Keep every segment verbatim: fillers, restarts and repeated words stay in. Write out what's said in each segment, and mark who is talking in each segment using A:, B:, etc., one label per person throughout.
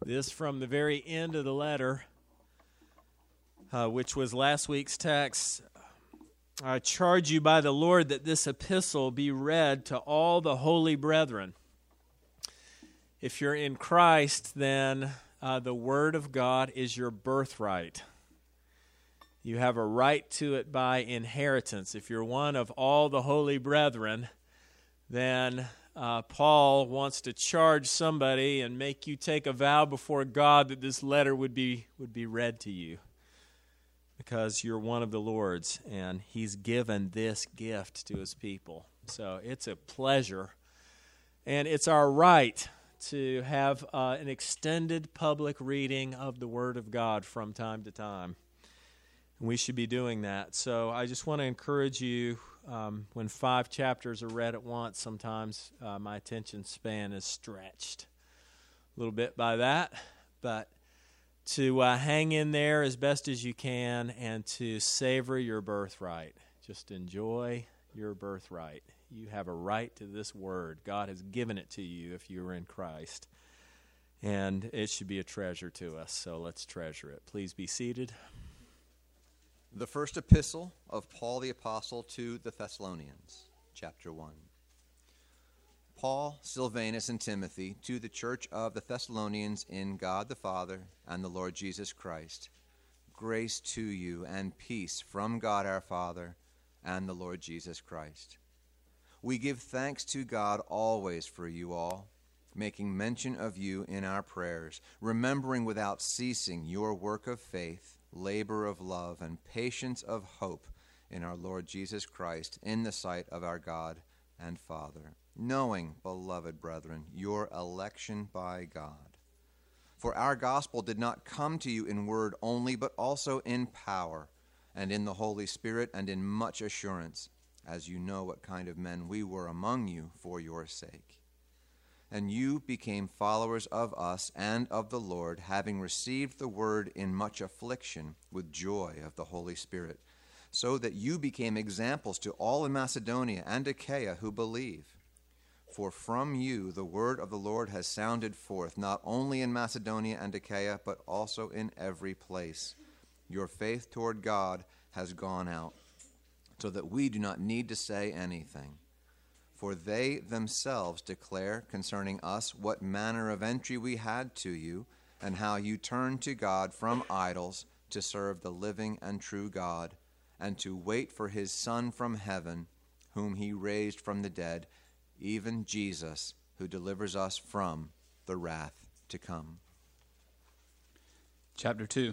A: This from the very end of the letter, uh, which was last week's text. I charge you by the Lord that this epistle be read to all the holy brethren. If you're in Christ, then uh, the Word of God is your birthright. You have a right to it by inheritance. If you're one of all the holy brethren, then uh, Paul wants to charge somebody and make you take a vow before God that this letter would be would be read to you, because you're one of the Lord's, and He's given this gift to His people. So it's a pleasure, and it's our right to have uh, an extended public reading of the Word of God from time to time. And we should be doing that. So I just want to encourage you, um, when five chapters are read at once, sometimes uh, my attention span is stretched a little bit by that, but to uh, hang in there as best as you can and to savor your birthright. Just enjoy your birthright. You have a right to this word. God has given it to you if you are in Christ. And it should be a treasure to us, so let's treasure it. Please be seated.
B: The first epistle of Paul the Apostle to the Thessalonians, chapter one. Paul, Silvanus, and Timothy, to the church of the Thessalonians in God the Father and the Lord Jesus Christ. Grace to you and peace from God our Father and the Lord Jesus Christ. We give thanks to God always for you all, making mention of you in our prayers, remembering without ceasing your work of faith, labor of love, and patience of hope in our Lord Jesus Christ in the sight of our God and Father, knowing, beloved brethren, your election by God. For our gospel did not come to you in word only, but also in power, and in the Holy Spirit, and in much assurance, as you know what kind of men we were among you for your sake. And you became followers of us and of the Lord, having received the word in much affliction with joy of the Holy Spirit, so that you became examples to all in Macedonia and Achaia who believe. For from you the word of the Lord has sounded forth, not only in Macedonia and Achaia, but also in every place. Your faith toward God has gone out, so that we do not need to say anything. For they themselves declare concerning us what manner of entry we had to you, and how you turned to God from idols to serve the living and true God, and to wait for his Son from heaven, whom he raised from the dead, even Jesus, who delivers us from the wrath to come.
C: Chapter two.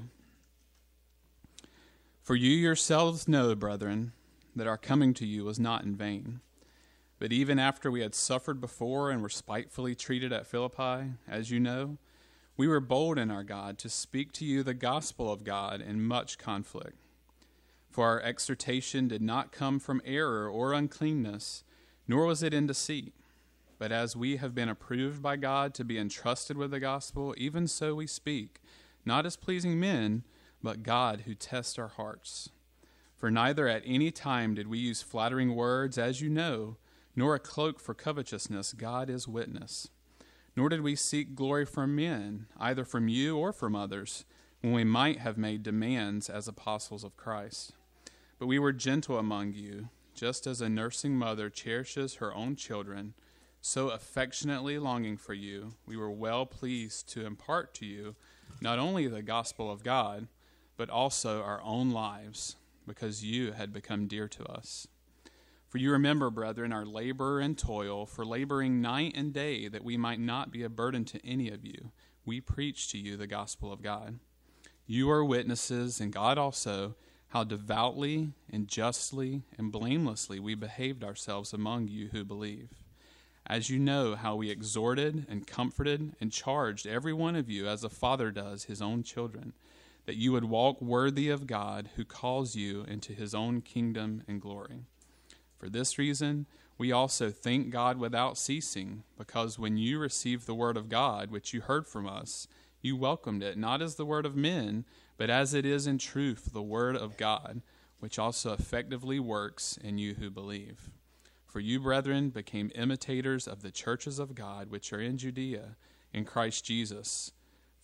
C: For you yourselves know, brethren, that our coming to you was not in vain. But even after we had suffered before and were spitefully treated at Philippi, as you know, we were bold in our God to speak to you the gospel of God in much conflict. For our exhortation did not come from error or uncleanness, nor was it in deceit. But as we have been approved by God to be entrusted with the gospel, even so we speak, not as pleasing men, but God who tests our hearts. For neither at any time did we use flattering words, as you know, nor a cloak for covetousness, God is witness. Nor did we seek glory from men, either from you or from others, when we might have made demands as apostles of Christ. But we were gentle among you, just as a nursing mother cherishes her own children, so affectionately longing for you, we were well pleased to impart to you not only the gospel of God, but also our own lives, because you had become dear to us. For you remember, brethren, our labor and toil, for laboring night and day, that we might not be a burden to any of you. We preach to you the gospel of God. You are witnesses, and God also, how devoutly and justly and blamelessly we behaved ourselves among you who believe. As you know how we exhorted and comforted and charged every one of you as a father does his own children, that you would walk worthy of God who calls you into his own kingdom and glory. For this reason, we also thank God without ceasing, because when you received the word of God, which you heard from us, you welcomed it, not as the word of men, but as it is in truth the word of God, which also effectively works in you who believe. For you, brethren, became imitators of the churches of God which are in Judea, in Christ Jesus.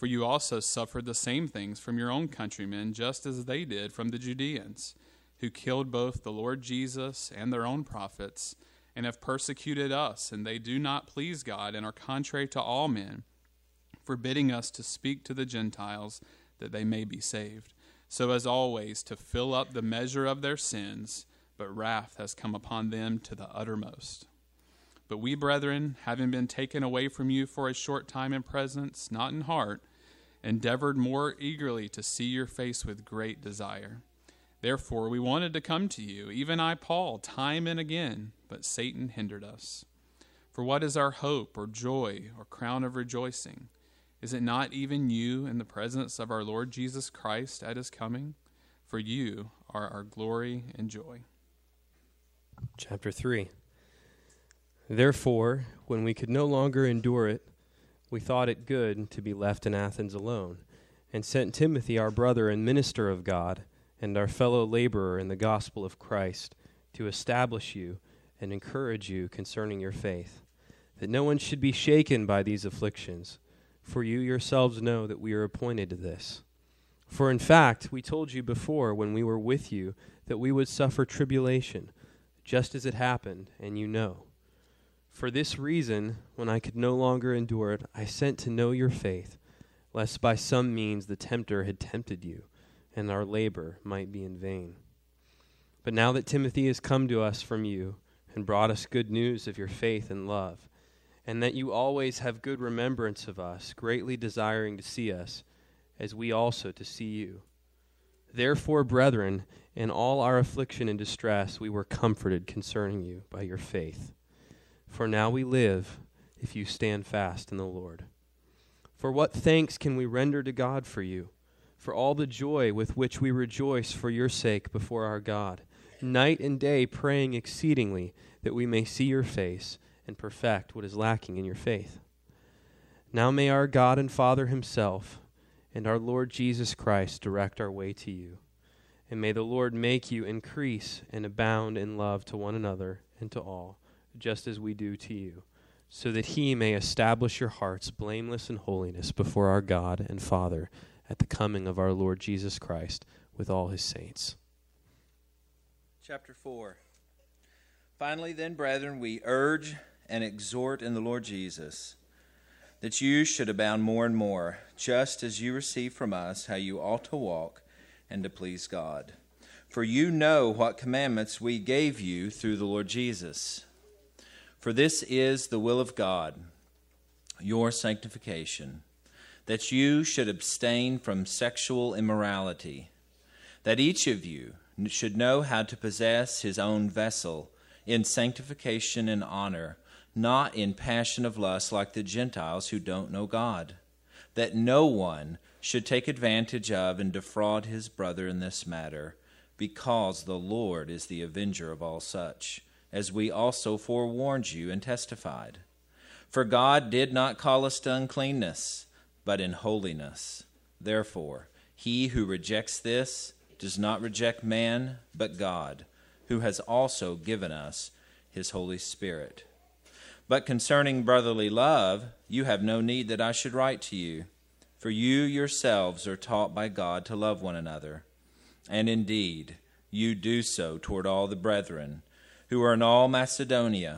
C: For you also suffered the same things from your own countrymen, just as they did from the Judeans, who killed both the Lord Jesus and their own prophets, and have persecuted us, and they do not please God, and are contrary to all men, forbidding us to speak to the Gentiles, that they may be saved. So as always, to fill up the measure of their sins, but wrath has come upon them to the uttermost. But we, brethren, having been taken away from you for a short time in presence, not in heart, endeavored more eagerly to see your face with great desire. Therefore we wanted to come to you, even I, Paul, time and again, but Satan hindered us. For what is our hope or joy or crown of rejoicing? Is it not even you in the presence of our Lord Jesus Christ at his coming? For you are our glory and joy.
D: Chapter three. Therefore, when we could no longer endure it, we thought it good to be left in Athens alone, and sent Timothy, our brother and minister of God, and our fellow laborer in the gospel of Christ, to establish you and encourage you concerning your faith, that no one should be shaken by these afflictions, for you yourselves know that we are appointed to this. For in fact, we told you before when we were with you that we would suffer tribulation, just as it happened, and you know. For this reason, when I could no longer endure it, I sent to know your faith, lest by some means the tempter had tempted you, and our labor might be in vain. But now that Timothy has come to us from you, and brought us good news of your faith and love, and that you always have good remembrance of us, greatly desiring to see us, as we also to see you. Therefore, brethren, in all our affliction and distress, we were comforted concerning you by your faith. For now we live, if you stand fast in the Lord. For what thanks can we render to God for you, for all the joy with which we rejoice for your sake before our God, night and day praying exceedingly that we may see your face and perfect what is lacking in your faith. Now may our God and Father himself and our Lord Jesus Christ direct our way to you, and may the Lord make you increase and abound in love to one another and to all, just as we do to you, so that he may establish your hearts blameless in holiness before our God and Father at the coming of our Lord Jesus Christ with all his saints.
E: Chapter four. Finally then, brethren, we urge and exhort in the Lord Jesus that you should abound more and more, just as you receive from us how you ought to walk and to please God. For you know what commandments we gave you through the Lord Jesus. For this is the will of God, your sanctification, that you should abstain from sexual immorality, that each of you should know how to possess his own vessel in sanctification and honor, not in passion of lust like the Gentiles who don't know God, that no one should take advantage of and defraud his brother in this matter, because the Lord is the avenger of all such, as we also forewarned you and testified. For God did not call us to uncleanness, but in holiness. Therefore, he who rejects this does not reject man, but God, who has also given us his Holy Spirit. But concerning brotherly love, you have no need that I should write to you, for you yourselves are taught by God to love one another. And indeed, you do so toward all the brethren who are in all Macedonia.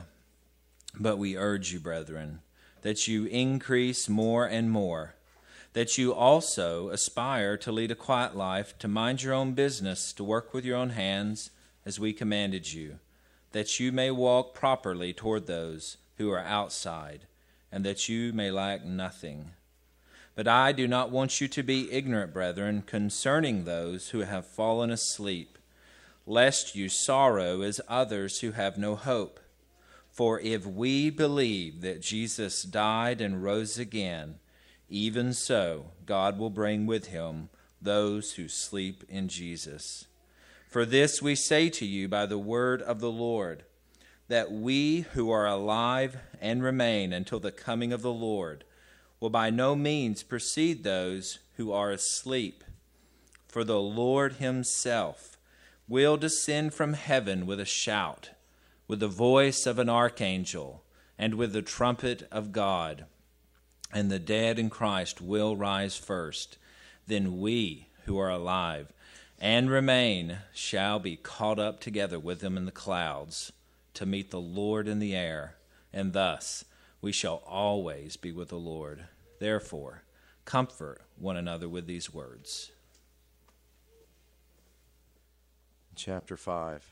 E: But we urge you, brethren, that you increase more and more, that you also aspire to lead a quiet life, to mind your own business, to work with your own hands, as we commanded you, that you may walk properly toward those who are outside, and that you may lack nothing. But I do not want you to be ignorant, brethren, concerning those who have fallen asleep, lest you sorrow as others who have no hope. For if we believe that Jesus died and rose again, even so God will bring with him those who sleep in Jesus. For this we say to you by the word of the Lord, that we who are alive and remain until the coming of the Lord will by no means precede those who are asleep. For the Lord himself will descend from heaven with a shout, with the voice of an archangel, and with the trumpet of God. and the dead in Christ will rise first. Then we who are alive and remain shall be caught up together with them in the clouds to meet the Lord in the air, and thus we shall always be with the Lord. Therefore, comfort one another with these words.
F: Chapter five.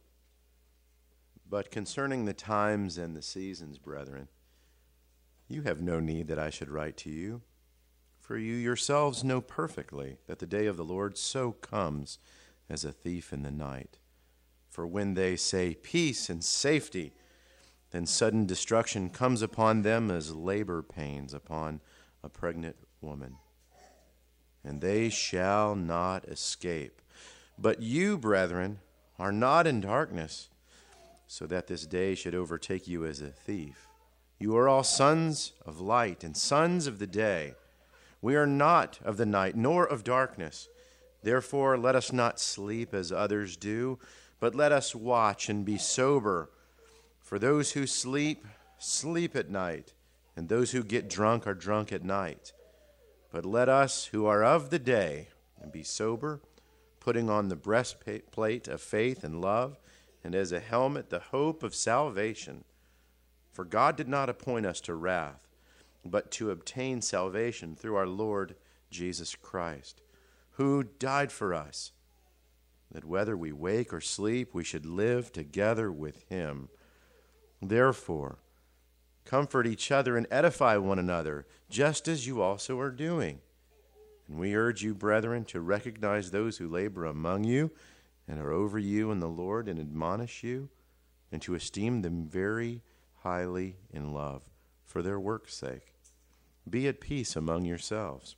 F: But concerning the times and the seasons, brethren, you have no need that I should write to you, for you yourselves know perfectly that the day of the Lord so comes as a thief in the night. For when they say peace and safety, then sudden destruction comes upon them as labor pains upon a pregnant woman. And they shall not escape. But you, brethren, are not in darkness, so that this day should overtake you as a thief. You are all sons of light and sons of the day. We are not of the night, nor of darkness. Therefore, let us not sleep as others do, but let us watch and be sober. For those who sleep, sleep at night, and those who get drunk are drunk at night. But let us who are of the day and be sober, putting on the breastplate of faith and love, and as a helmet the hope of salvation. For God did not appoint us to wrath, but to obtain salvation through our Lord Jesus Christ, who died for us, that whether we wake or sleep, we should live together with him. Therefore, comfort each other and edify one another, just as you also are doing. And we urge you, brethren, to recognize those who labor among you and are over you in the Lord and admonish you, and to esteem them very highly in love for their work's sake. Be at peace among yourselves.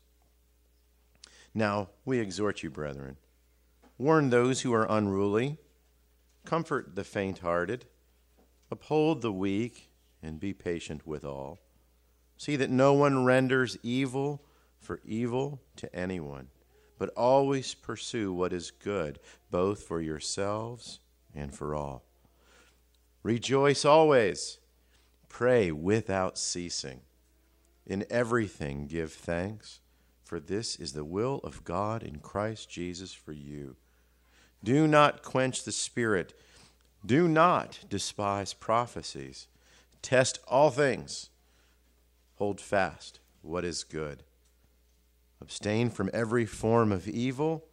F: Now we exhort you, brethren, warn those who are unruly, comfort the faint-hearted, uphold the weak, and be patient with all. See that no one renders evil for evil to anyone, but always pursue what is good, both for yourselves and for all. Rejoice always. Pray without ceasing. In everything give thanks, for this is the will of God in Christ Jesus for you. Do not quench the spirit. Do not despise prophecies. Test all things. Hold fast what is good. Abstain from every form of evil.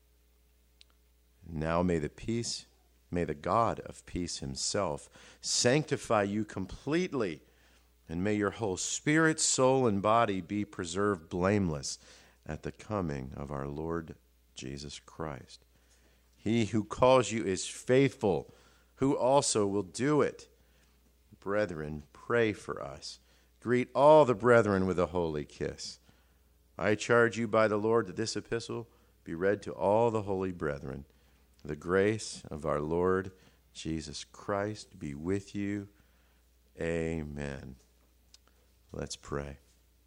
F: Now may the peace, may the God of peace himself sanctify you completely, and may your whole spirit, soul, and body be preserved blameless at the coming of our Lord Jesus Christ. He who calls you is faithful, who also will do it. Brethren, pray for us. Greet all the brethren with a holy kiss. I charge you by the Lord that this epistle be read to all the holy brethren. The grace of our Lord Jesus Christ be with you. Amen. Let's pray.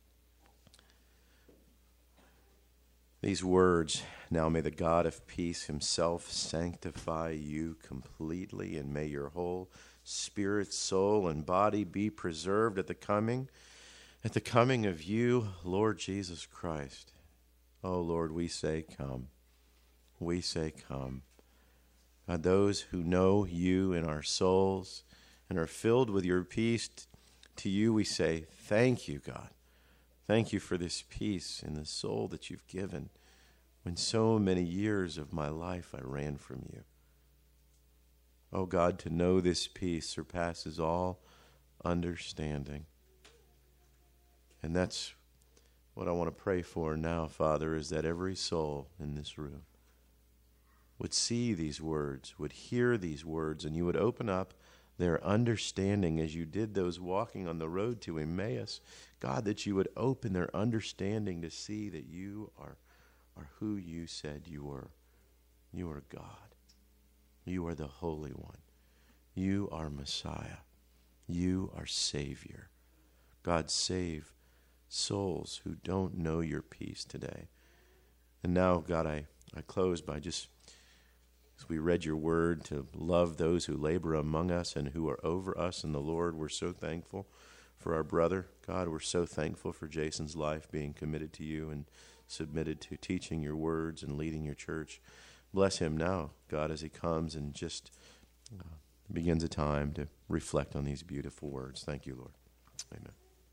F: These words, now may the God of peace himself sanctify you completely, and may your whole spirit, soul, and body be preserved at the coming At the coming of you, Lord Jesus Christ. Oh, Lord, we say come. We say come. God, those who know you in our souls and are filled with your peace, to you we say, thank you, God. Thank you for this peace in the soul that you've given when so many years of my life I ran from you. Oh, God, to know this peace surpasses all understanding. And that's what I want to pray for now, Father, is that every soul in this room would see these words, would hear these words, and you would open up their understanding as you did those walking on the road to Emmaus. God, that you would open their understanding to see that you are, are who you said you were. You are God. You are the Holy One. You are Messiah. You are Savior. God, save souls who don't know your peace today. And now, God, I, I close by just, as we read your word, to love those who labor among us and who are over us in the Lord. We're so thankful for our brother. God, we're so thankful for Jason's life being committed to you and submitted to teaching your words and leading your church. Bless him now, God, as he comes and just uh, begins a time to reflect on these beautiful words. Thank you, Lord. Amen.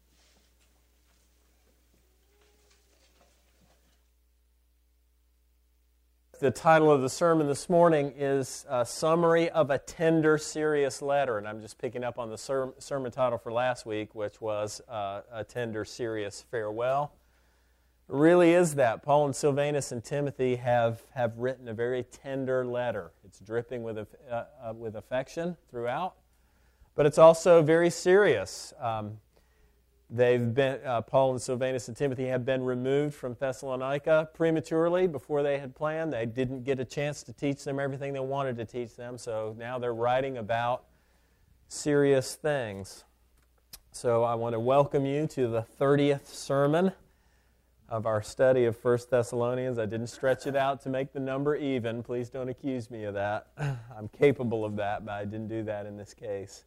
G: The title of the sermon this morning is a Summary of a Tender, Serious Letter, and I'm just picking up on the ser- sermon title for last week, which was uh, A Tender, Serious Farewell. It really is that. Paul and Silvanus and Timothy have, have written a very tender letter. It's dripping with, uh, uh, with affection throughout, but it's also very serious. Um, They've been uh, Paul and Silvanus and Timothy have been removed from Thessalonica prematurely before they had planned. They didn't get a chance to teach them everything they wanted to teach them, so now they're writing about serious things. So I want to welcome you to the thirtieth sermon of our study of First Thessalonians. I didn't stretch it out to make the number even. Please don't accuse me of that. I'm capable of that, but I didn't do that in this case.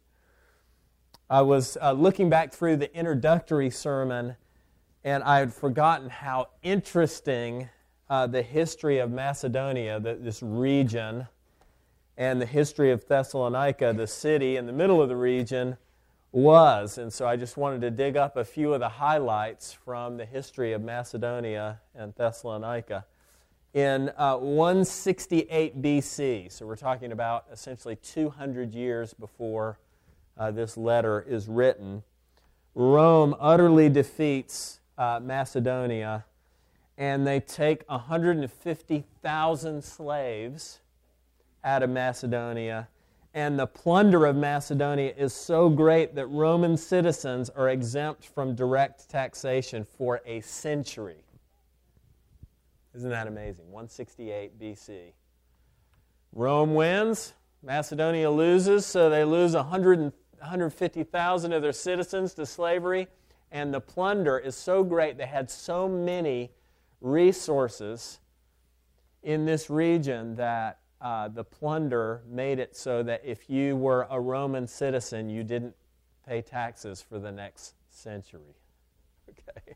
G: I was uh, looking back through the introductory sermon, and I had forgotten how interesting uh, the history of Macedonia, the, this region, and the history of Thessalonica, the city in the middle of the region, was. And so I just wanted to dig up a few of the highlights from the history of Macedonia and Thessalonica. In uh, one sixty-eight B C, so we're talking about essentially two hundred years before Uh, this letter is written, Rome utterly defeats uh, Macedonia, and they take one hundred fifty thousand slaves out of Macedonia, and the plunder of Macedonia is so great that Roman citizens are exempt from direct taxation for a century. Isn't that amazing? one sixty-eight B C. Rome wins, Macedonia loses, so they lose one hundred one hundred fifty thousand of their citizens to slavery, and the plunder is so great, they had so many resources in this region that uh, the plunder made it so that if you were a Roman citizen, you didn't pay taxes for the next century. Okay.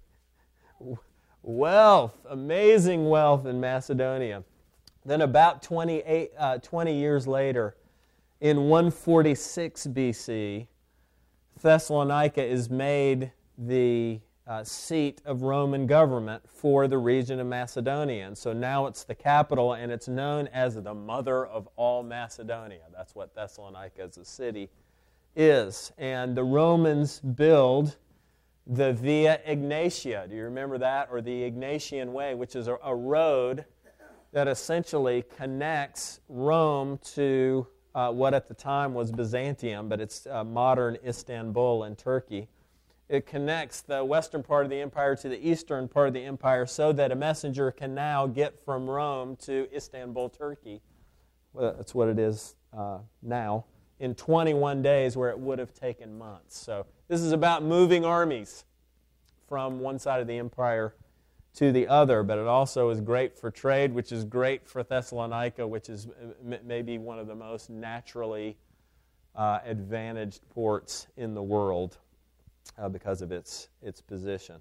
G: Wealth, amazing wealth in Macedonia. Then about twenty-eight, uh, twenty years later, in one forty-six B C, Thessalonica is made the uh, seat of Roman government for the region of Macedonia. And so now it's the capital, and it's known as the mother of all Macedonia. That's what Thessalonica as a city is. And the Romans build the Via Egnatia. Do you remember that? Or the Ignatian Way, which is a, a road that essentially connects Rome to Uh, what at the time was Byzantium, but it's uh, modern Istanbul in Turkey. It connects the western part of the empire to the eastern part of the empire so that a messenger can now get from Rome to Istanbul, Turkey. Well, that's what it is uh, now, in twenty-one days where it would have taken months. So this is about moving armies from one side of the empire to the other, but it also is great for trade, which is great for Thessalonica, which is m- maybe one of the most naturally uh, advantaged ports in the world uh, because of its, its position.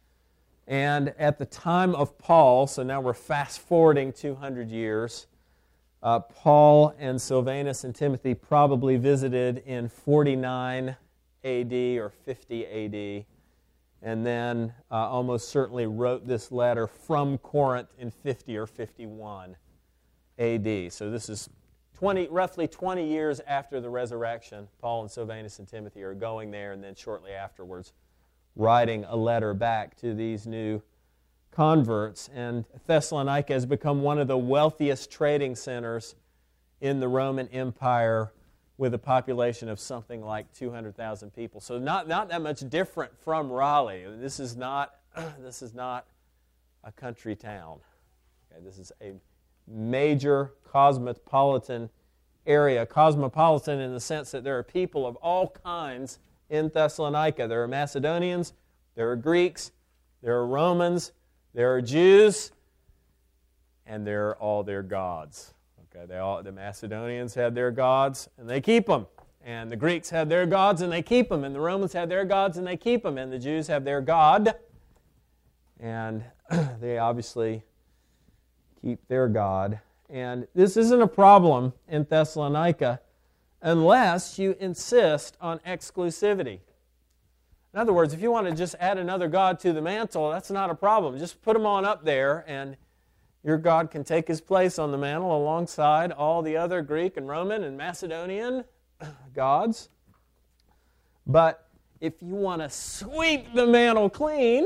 G: And at the time of Paul, so now we're fast-forwarding two hundred years, uh, Paul and Silvanus and Timothy probably visited in forty-nine A D or fifty A D, and then uh, almost certainly wrote this letter from Corinth in fifty or fifty-one A D. So this is twenty, roughly twenty years after the resurrection. Paul and Silvanus and Timothy are going there, and then shortly afterwards writing a letter back to these new converts. And Thessalonica has become one of the wealthiest trading centers in the Roman Empire, with a population of something like two hundred thousand people. So not, not that much different from Raleigh. This is not, this is not a country town. Okay, this is a major cosmopolitan area. Cosmopolitan in the sense that there are people of all kinds in Thessalonica. There are Macedonians, there are Greeks, there are Romans, there are Jews, and there are all their gods. Okay, they all, the Macedonians had their gods, and they keep them. And the Greeks had their gods and they keep them, and the Romans had their gods and they keep them, and the Jews have their God, and they obviously keep their God. And this isn't a problem in Thessalonica unless you insist on exclusivity. In other words, if you want to just add another god to the mantle, that's not a problem. Just put them on up there, and your God can take his place on the mantle alongside all the other Greek and Roman and Macedonian gods. But if you want to sweep the mantle clean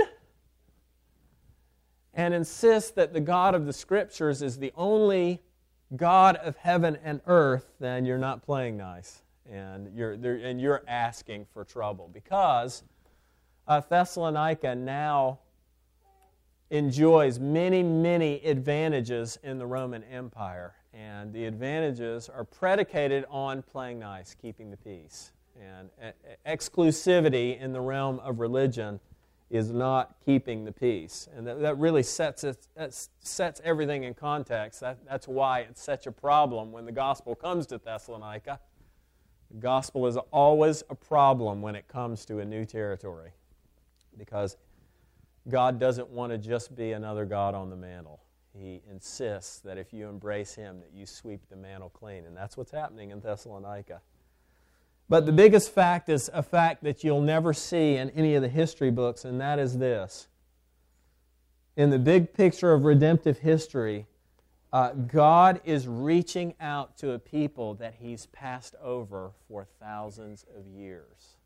G: and insist that the God of the Scriptures is the only God of heaven and earth, then you're not playing nice, and you're and you're asking for trouble, because uh, Thessalonica now enjoys many, many advantages in the Roman Empire, and the advantages are predicated on playing nice, keeping the peace. And exclusivity in the realm of religion is not keeping the peace. And that, that really sets it, that sets everything in context. That, that's why it's such a problem when the gospel comes to Thessalonica. The gospel is always a problem when it comes to a new territory, because God doesn't want to just be another god on the mantle. He insists that if you embrace him, that you sweep the mantle clean. And that's what's happening in Thessalonica. But the biggest fact is a fact that you'll never see in any of the history books, and that is this. In the big picture of redemptive history, uh, God is reaching out to a people that he's passed over for thousands of years.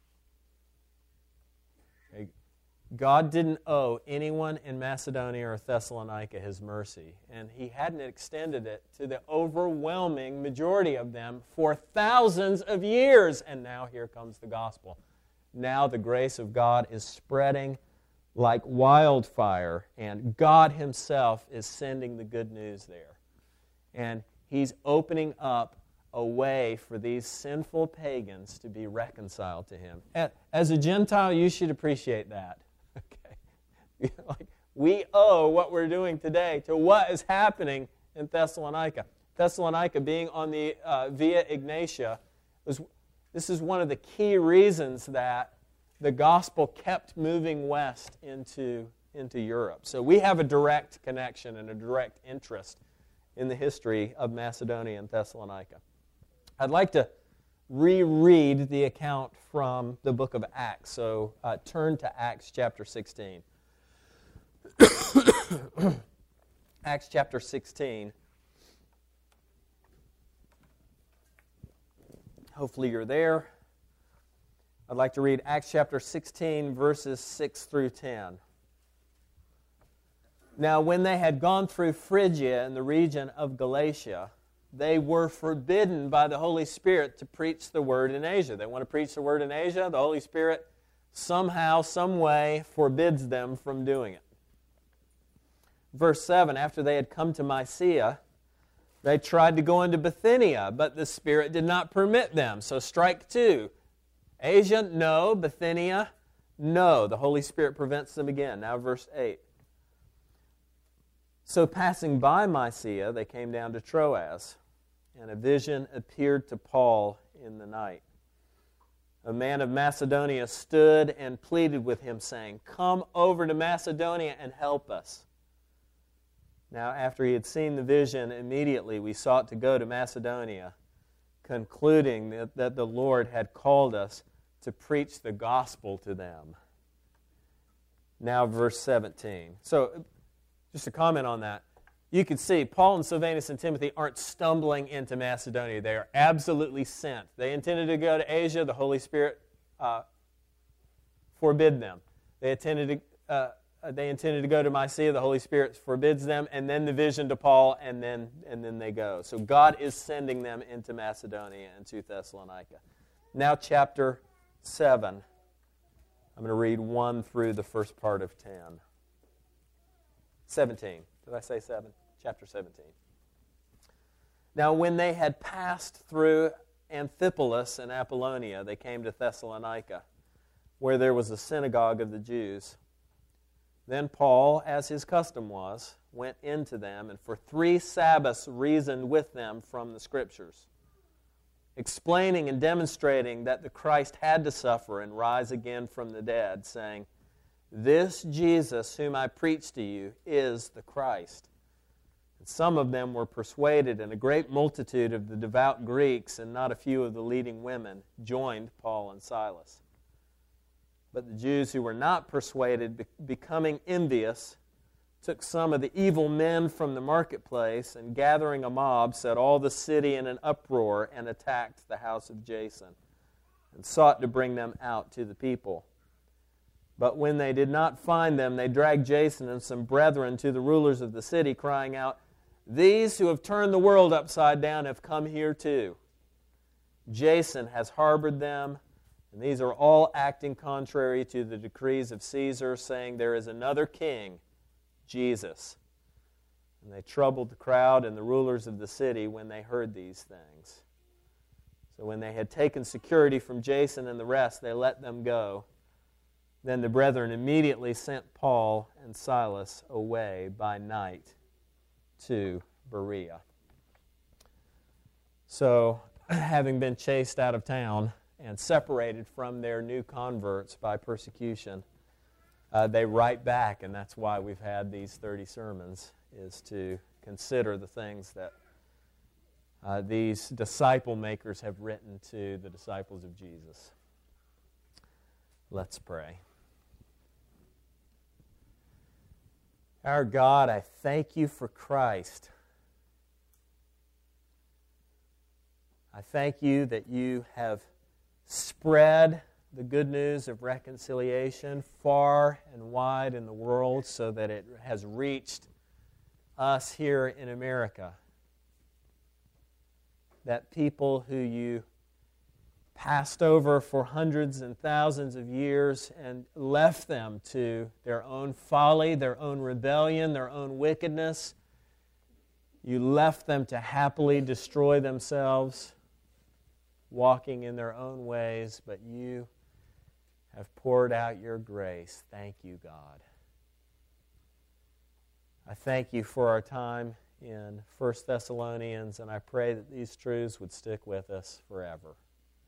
G: Okay? God didn't owe anyone in Macedonia or Thessalonica his mercy, and he hadn't extended it to the overwhelming majority of them for thousands of years. And now here comes the gospel. Now the grace of God is spreading like wildfire, and God himself is sending the good news there. And he's opening up a way for these sinful pagans to be reconciled to him. As a Gentile, you should appreciate that. Like, we owe what we're doing today to what is happening in Thessalonica. Thessalonica being on the uh, Via Ignatia, was, this is one of the key reasons that the gospel kept moving west into, into Europe. So we have a direct connection and a direct interest in the history of Macedonia and Thessalonica. I'd like to reread the account from the book of Acts. So uh, turn to Acts chapter sixteen. Acts chapter sixteen. Hopefully you're there. I'd like to read Acts chapter sixteen, verses six through ten. Now, when they had gone through Phrygia and the region of Galatia, they were forbidden by the Holy Spirit to preach the word in Asia. They want to preach the word in Asia. The Holy Spirit somehow, some way forbids them from doing it. Verse seven, after they had come to Mysia, they tried to go into Bithynia, but the Spirit did not permit them. So strike two. Asia, no. Bithynia, no. The Holy Spirit prevents them again. Now verse eight. So passing by Mysia, they came down to Troas, and a vision appeared to Paul in the night. A man of Macedonia stood and pleaded with him, saying, "Come over to Macedonia and help us." Now, after he had seen the vision, immediately we sought to go to Macedonia, concluding that, that the Lord had called us to preach the gospel to them. Now, verse seventeen. So, just a comment on that. You can see Paul and Silvanus and Timothy aren't stumbling into Macedonia. They are absolutely sent. They intended to go to Asia. The Holy Spirit uh, forbid them. They intended to... Uh, They intended to go to Mysia. The Holy Spirit forbids them, and then the vision to Paul, and then and then they go. So God is sending them into Macedonia and to Thessalonica. Now chapter seven. I'm going to read one through the first part of ten. seventeen. Did I say seven? Chapter seventeen. Now when they had passed through Amphipolis and Apollonia, they came to Thessalonica, where there was a synagogue of the Jews. Then Paul, as his custom was, went into them, and for three Sabbaths reasoned with them from the Scriptures, explaining and demonstrating that the Christ had to suffer and rise again from the dead, saying, "This Jesus whom I preach to you is the Christ." And some of them were persuaded, and a great multitude of the devout Greeks and not a few of the leading women joined Paul and Silas. But the Jews who were not persuaded, be- becoming envious, took some of the evil men from the marketplace, and gathering a mob, set all the city in an uproar and attacked the house of Jason, and sought to bring them out to the people. But when they did not find them, they dragged Jason and some brethren to the rulers of the city, crying out, "These who have turned the world upside down have come here too. Jason has harbored them, and these are all acting contrary to the decrees of Caesar, saying there is another king, Jesus." And they troubled the crowd and the rulers of the city when they heard these things. So when they had taken security from Jason and the rest, they let them go. Then the brethren immediately sent Paul and Silas away by night to Berea. So, having been chased out of town and separated from their new converts by persecution, Uh, they write back, and that's why we've had these thirty sermons, is to consider the things that uh, these disciple makers have written to the disciples of Jesus. Let's pray. Our God, I thank you for Christ. I thank you that you have spread the good news of reconciliation far and wide in the world so that it has reached us here in America. That people who you passed over for hundreds and thousands of years and left them to their own folly, their own rebellion, their own wickedness, you left them to happily destroy themselves, walking in their own ways, but you have poured out your grace. Thank you, God. I thank you for our time in First Thessalonians, and I pray that these truths would stick with us forever.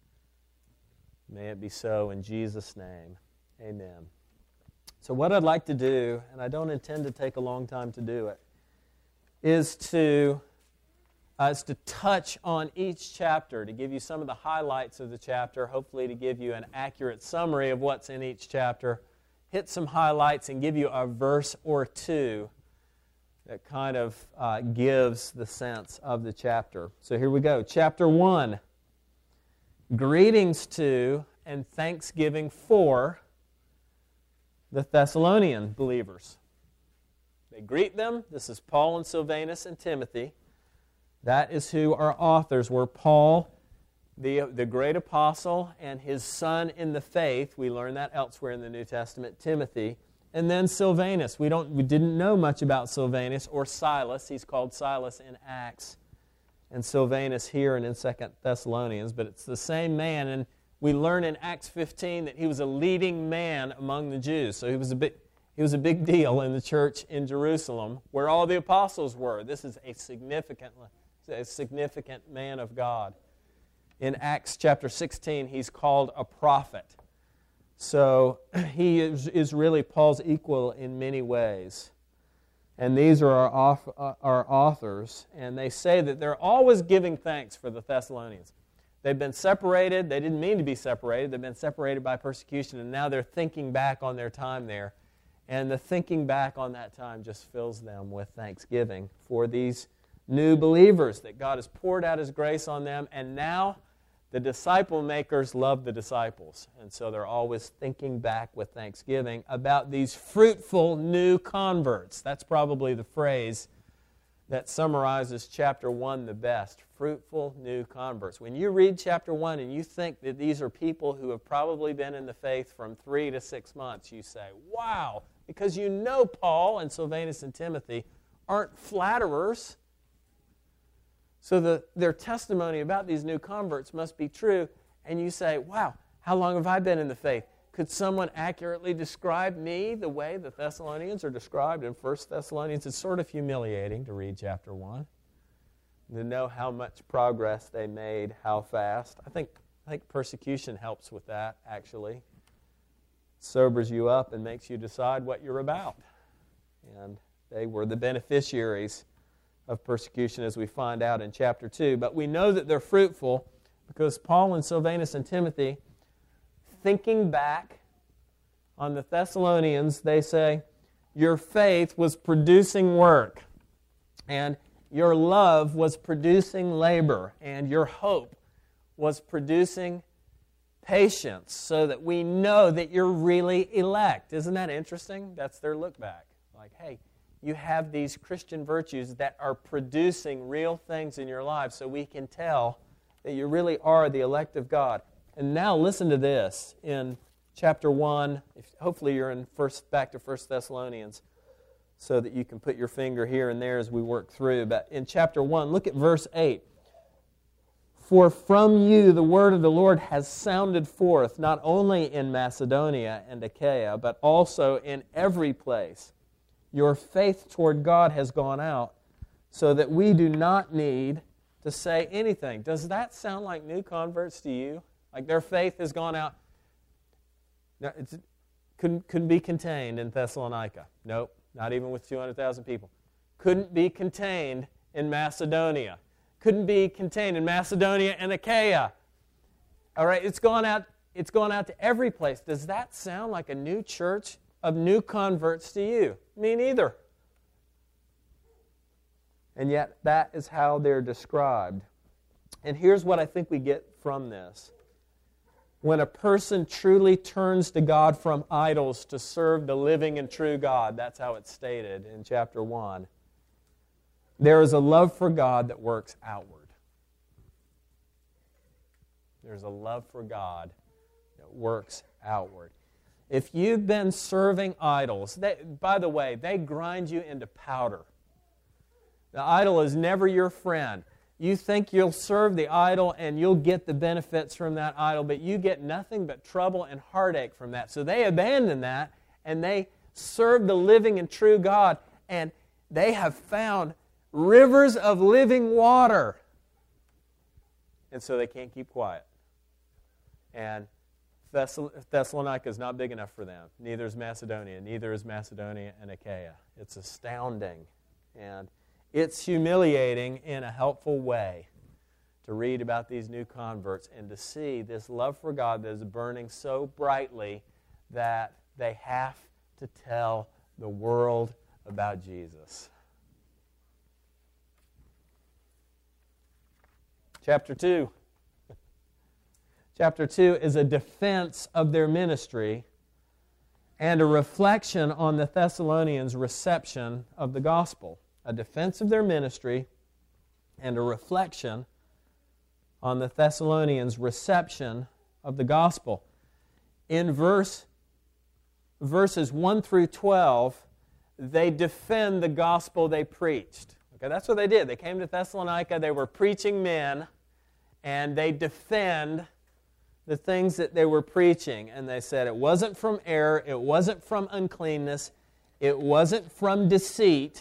G: May it be so in Jesus' name. Amen. So what I'd like to do, and I don't intend to take a long time to do it, is to Uh, is to touch on each chapter, to give you some of the highlights of the chapter, hopefully to give you an accurate summary of what's in each chapter, hit some highlights and give you a verse or two that kind of uh, gives the sense of the chapter. So here we go. Chapter one, greetings to and thanksgiving for the Thessalonian believers. They greet them. This is Paul and Silvanus and Timothy. That is who our authors were. Paul, the, the great apostle, and his son in the faith. We learn that elsewhere in the New Testament, Timothy. And then Silvanus. We don't we didn't know much about Silvanus or Silas. He's called Silas in Acts. And Silvanus here and in Second Thessalonians. But it's the same man. And we learn in Acts fifteen that he was a leading man among the Jews. So he was a big, he was a big deal in the church in Jerusalem, where all the apostles were. This is a significant a significant man of God. In Acts chapter sixteen, he's called a prophet. So he is, is really Paul's equal in many ways. And these are our, author, our authors, and they say that they're always giving thanks for the Thessalonians. They've been separated. They didn't mean to be separated. They've been separated by persecution, and now they're thinking back on their time there. And the thinking back on that time just fills them with thanksgiving for these new believers, that God has poured out His grace on them, and now the disciple makers love the disciples. And so they're always thinking back with thanksgiving about these fruitful new converts. That's probably the phrase that summarizes chapter one the best. Fruitful new converts. When you read chapter one and you think that these are people who have probably been in the faith from three to six months, you say, wow, because you know Paul and Silvanus and Timothy aren't flatterers. So the, their testimony about these new converts must be true. And you say, wow, how long have I been in the faith? Could someone accurately describe me the way the Thessalonians are described in First Thessalonians? It's sort of humiliating to read chapter one. to know how much progress they made, how fast. I think I think persecution helps with that, actually. Sobers you up and makes you decide what you're about. And they were the beneficiaries of persecution, as we find out in chapter two. But we know that they're fruitful because Paul and Silvanus and Timothy, thinking back on the Thessalonians, they say, your faith was producing work, and your love was producing labor, and your hope was producing patience, so that we know that you're really elect. Isn't that interesting? That's their look back. Like, hey, you have these Christian virtues that are producing real things in your life, so we can tell that you really are the elect of God. And now listen to this in chapter one. If, hopefully you're in first back to First Thessalonians, so that you can put your finger here and there as we work through. But in chapter one, look at verse eight. For from you the word of the Lord has sounded forth, not only in Macedonia and Achaia, but also in every place. Your faith toward God has gone out, so that we do not need to say anything. Does that sound like new converts to you? Like their faith has gone out? No, it couldn't, couldn't be contained in Thessalonica. Nope, not even with two hundred thousand people. Couldn't be contained in Macedonia. Couldn't be contained in Macedonia and Achaia. All right, it's gone out, it's gone out to every place. Does that sound like a new church of new converts to you? Me neither. And yet that is how they're described. And here's what I think we get from this. When a person truly turns to God from idols to serve the living and true God, that's how it's stated in chapter one, there is a love for God that works outward. There's a love for God that works outward. If you've been serving idols, they, by the way, they grind you into powder. The idol is never your friend. You think you'll serve the idol and you'll get the benefits from that idol, but you get nothing but trouble and heartache from that. So they abandon that and they serve the living and true God, and they have found rivers of living water. And so they can't keep quiet. And Thessalonica is not big enough for them. Neither is Macedonia. Neither is Macedonia and Achaia. It's astounding. And it's humiliating in a helpful way to read about these new converts and to see this love for God that is burning so brightly that they have to tell the world about Jesus. Chapter two. Chapter two is a defense of their ministry and a reflection on the Thessalonians' reception of the gospel. A defense of their ministry and a reflection on the Thessalonians' reception of the gospel. In verse, verses one through twelve, they defend the gospel they preached. Okay, that's what they did. They came to Thessalonica, they were preaching men, and they defend the things that they were preaching. And they said it wasn't from error, it wasn't from uncleanness, it wasn't from deceit.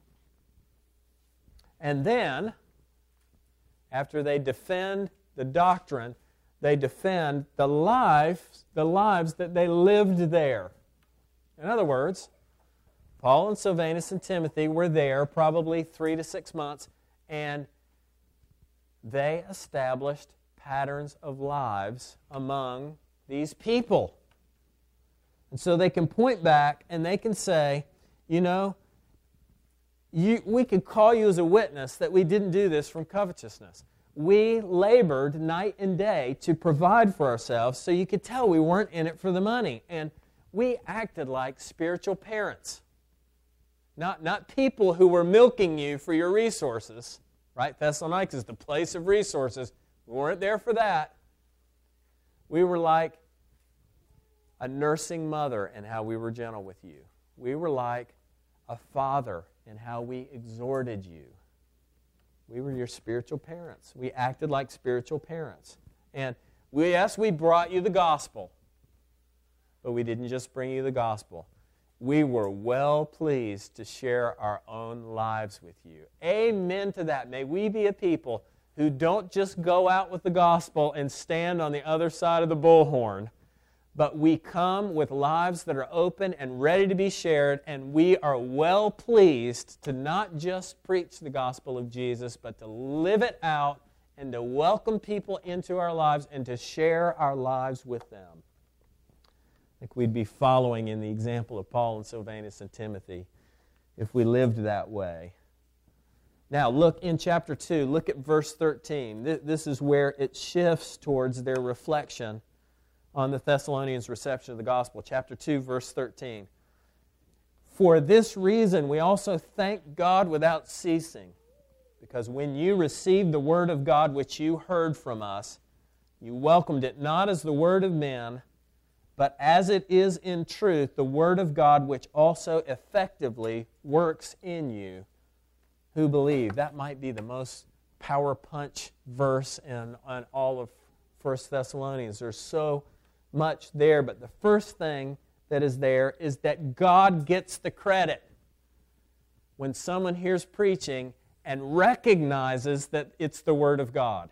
G: And then, after they defend the doctrine, they defend the lives, the lives that they lived there. In other words, Paul and Silvanus and Timothy were there probably three to six months, and they established patterns of lives among these people. And so they can point back and they can say, you know, you, we could call you as a witness that we didn't do this from covetousness. We labored night and day to provide for ourselves, so you could tell we weren't in it for the money. And we acted like spiritual parents. Not, not people who were milking you for your resources. Right? Thessalonica is the place of resources. We weren't there for that. We were like a nursing mother in how we were gentle with you. We were like a father in how we exhorted you. We were your spiritual parents. We acted like spiritual parents. And we, yes, we brought you the gospel. But we didn't just bring you the gospel. we were well pleased to share our own lives with you. Amen to that. May we be a people who don't just go out with the gospel and stand on the other side of the bullhorn, but we come with lives that are open and ready to be shared, and we are well pleased to not just preach the gospel of Jesus, but to live it out and to welcome people into our lives and to share our lives with them. I think we'd be following in the example of Paul and Silvanus and Timothy if we lived that way. Now, look in chapter two, look at verse thirteen. This is where it shifts towards their reflection on the Thessalonians' reception of the gospel. Chapter two, verse thirteen. For this reason we also thank God without ceasing, because when you received the word of God which you heard from us, you welcomed it not as the word of men, but as it is in truth, the word of God which also effectively works in you who believe. That might be the most power punch verse in on all of First Thessalonians. There's so much there, but the first thing that is there is that God gets the credit when someone hears preaching and recognizes that it's the Word of God.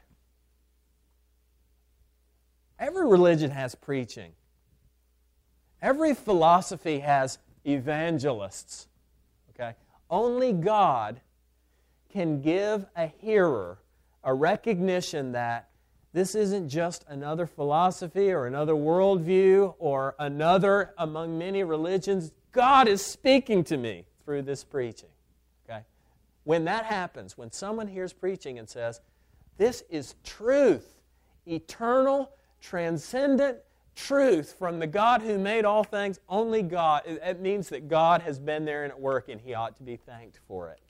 G: Every religion has preaching. Every philosophy has evangelists. Okay? Only God can give a hearer a recognition that this isn't just another philosophy or another worldview or another among many religions. God is speaking to me through this preaching. Okay? When that happens, when someone hears preaching and says, this is truth, eternal, transcendent truth from the God who made all things, only God, it means that God has been there and at work, and He ought to be thanked for it.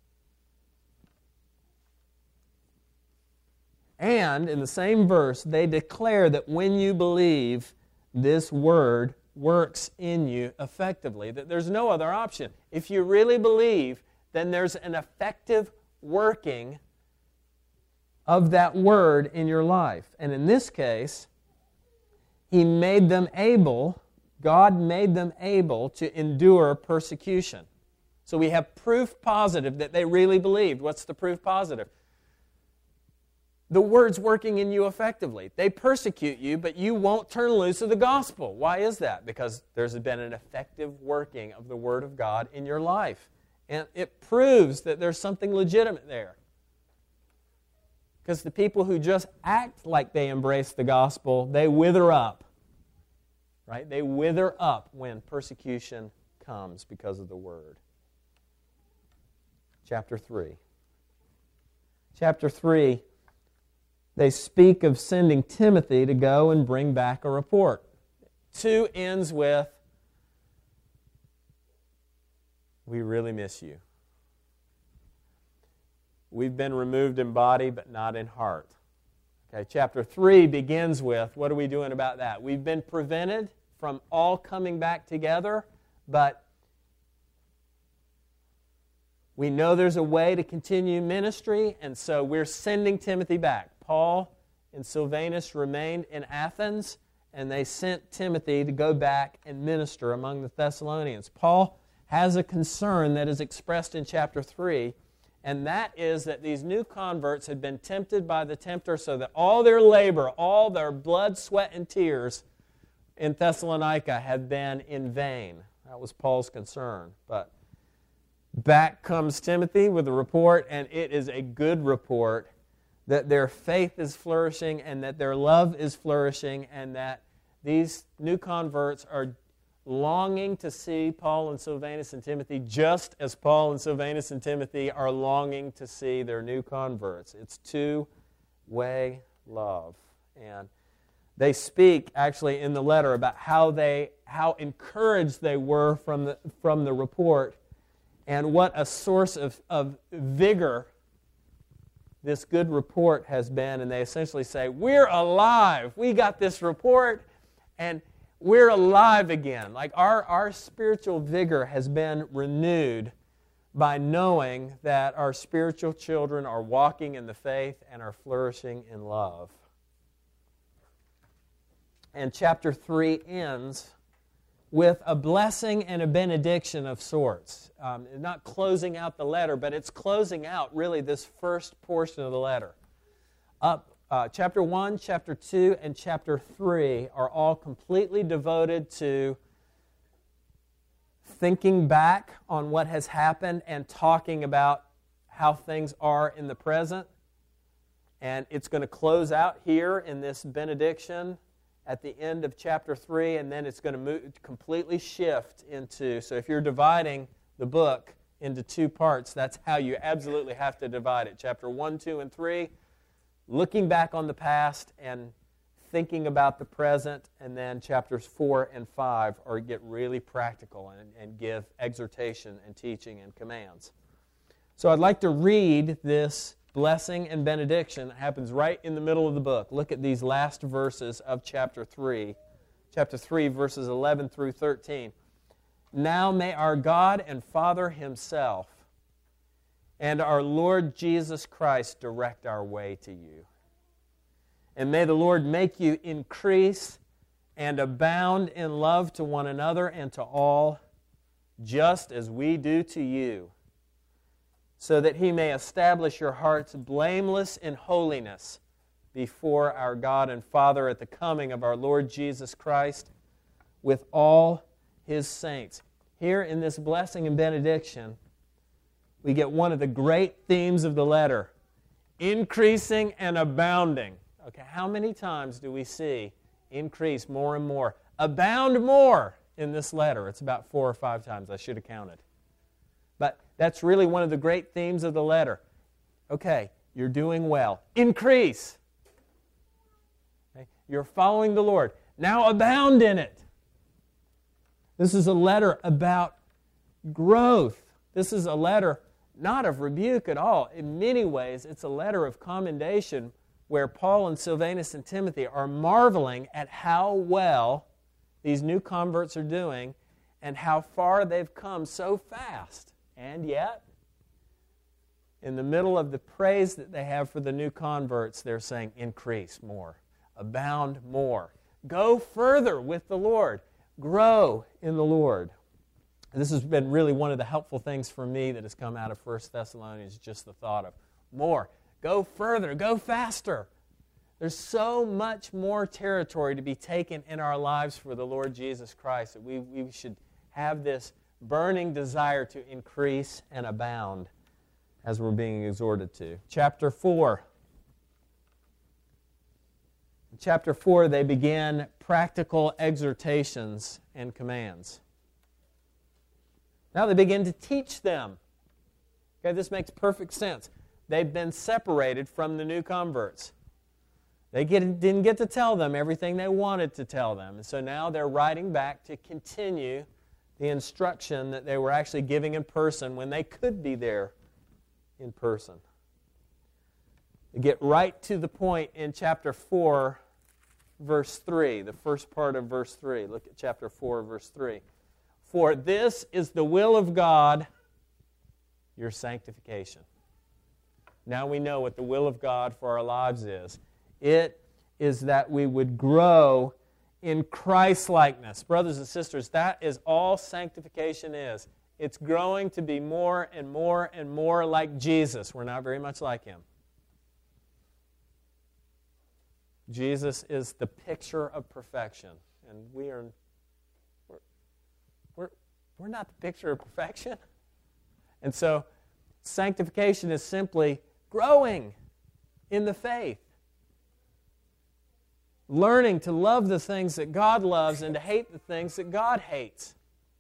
G: And in the same verse, they declare that when you believe, this word works in you effectively, that there's no other option. If you really believe, then there's an effective working of that word in your life. And in this case, He made them able, God made them able to endure persecution. So we have proof positive that they really believed. What's the proof positive? The word's working in you effectively. They persecute you, but you won't turn loose of the gospel. Why is that? Because there's been an effective working of the Word of God in your life. And it proves that there's something legitimate there. Because the people who just act like they embrace the gospel, they wither up. Right? They wither up when persecution comes because of the Word. Chapter three. Chapter three. They speak of sending Timothy to go and bring back a report. Two ends with, we really miss you. We've been removed in body, but not in heart. Okay, chapter three begins with, what are we doing about that? We've been prevented from all coming back together, but we know there's a way to continue ministry, and so we're sending Timothy back. Paul and Silvanus remained in Athens, and they sent Timothy to go back and minister among the Thessalonians. Paul has a concern that is expressed in chapter three, and that is that these new converts had been tempted by the tempter so that all their labor, all their blood, sweat, and tears in Thessalonica had been in vain. That was Paul's concern. But back comes Timothy with a report, and it is a good report, that their faith is flourishing and that their love is flourishing and that these new converts are longing to see Paul and Silvanus and Timothy just as Paul and Silvanus and Timothy are longing to see their new converts. It's two-way love. And they speak actually in the letter about how they how encouraged they were from the from the report and what a source of, of vigor this good report has been. And they essentially say, we're alive. We got this report and we're alive again. Like our, our spiritual vigor has been renewed by knowing that our spiritual children are walking in the faith and are flourishing in love. And chapter three ends with a blessing and a benediction of sorts. Um, not closing out the letter, but it's closing out really this first portion of the letter. Up, uh, chapter one, chapter two, and chapter three are all completely devoted to thinking back on what has happened and talking about how things are in the present. And it's going to close out here in this benediction at the end of chapter three, and then it's going to move, completely shift into, so if you're dividing the book into two parts, that's how you absolutely have to divide it. Chapter one, two, and three, looking back on the past and thinking about the present, and then chapters four and five are get really practical and, and give exhortation and teaching and commands. So I'd like to read this blessing and benediction that happens right in the middle of the book. Look at these last verses of chapter three. Chapter three, verses eleven through thirteen. Now may our God and Father Himself and our Lord Jesus Christ direct our way to you. And may the Lord make you increase and abound in love to one another and to all, just as we do to you, so that He may establish your hearts blameless in holiness before our God and Father at the coming of our Lord Jesus Christ with all His saints. Here in this blessing and benediction, we get one of the great themes of the letter, increasing and abounding. Okay, how many times do we see increase more and more, abound more in this letter? It's about four or five times. I should have counted. But that's really one of the great themes of the letter. Okay, you're doing well. Increase. Okay, you're following the Lord. Now abound in it. This is a letter about growth. This is a letter not of rebuke at all. In many ways, it's a letter of commendation where Paul and Silvanus and Timothy are marveling at how well these new converts are doing and how far they've come so fast. And yet, in the middle of the praise that they have for the new converts, they're saying, increase more, abound more, go further with the Lord, grow in the Lord. And this has been really one of the helpful things for me that has come out of First Thessalonians, just the thought of more, go further, go faster. There's so much more territory to be taken in our lives for the Lord Jesus Christ that we, we should have this burning desire to increase and abound as we're being exhorted to. Chapter four. In chapter four, they begin practical exhortations and commands. Now they begin to teach them. Okay, this makes perfect sense. They've been separated from the new converts. They get, didn't get to tell them everything they wanted to tell them. And so now they're writing back to continue the instruction that they were actually giving in person when they could be there in person. They get right to the point in chapter four, verse three, the first part of verse three. Look at chapter four, verse three. For this is the will of God, your sanctification. Now we know what the will of God for our lives is. It is that we would grow in Christ-likeness. Brothers and sisters, that is all sanctification is. It's growing to be more and more and more like Jesus. We're not very much like Him. Jesus is the picture of perfection, and we are we're, we're, we're not the picture of perfection. And so sanctification is simply growing in the faith. Learning to love the things that God loves and to hate the things that God hates.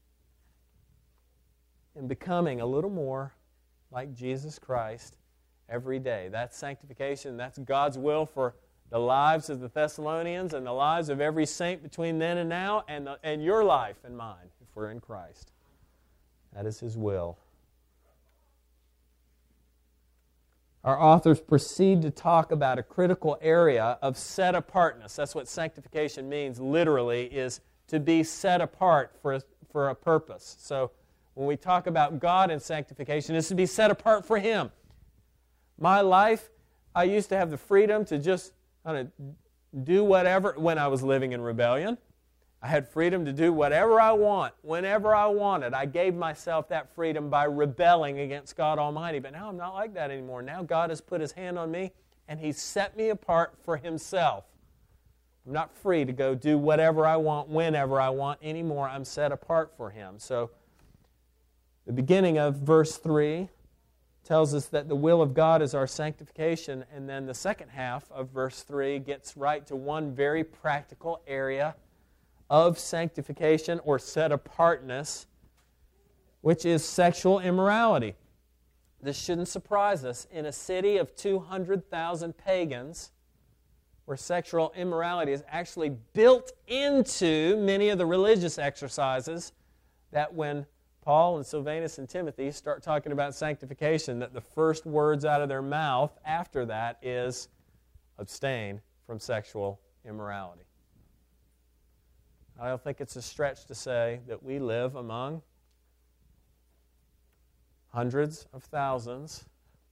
G: And becoming a little more like Jesus Christ every day. That's sanctification. That's God's will for the lives of the Thessalonians and the lives of every saint between then and now, and, the, and your life and mine if we're in Christ. That is His will. Our authors proceed to talk about a critical area of set-apartness. That's what sanctification means, literally, is to be set apart for a, for a purpose. So when we talk about God and sanctification, it's to be set apart for Him. My life, I used to have the freedom to just kind of do whatever when I was living in rebellion. I had freedom to do whatever I want, whenever I wanted. I gave myself that freedom by rebelling against God Almighty. But now I'm not like that anymore. Now God has put His hand on me, and He's set me apart for Himself. I'm not free to go do whatever I want, whenever I want anymore. I'm set apart for Him. So the beginning of verse three tells us that the will of God is our sanctification, and then the second half of verse three gets right to one very practical area of sanctification or set-apartness, which is sexual immorality. This shouldn't surprise us. In a city of two hundred thousand pagans, where sexual immorality is actually built into many of the religious exercises, that when Paul and Silvanus and Timothy start talking about sanctification, that the first words out of their mouth after that is abstain from sexual immorality. I don't think it's a stretch to say that we live among hundreds of thousands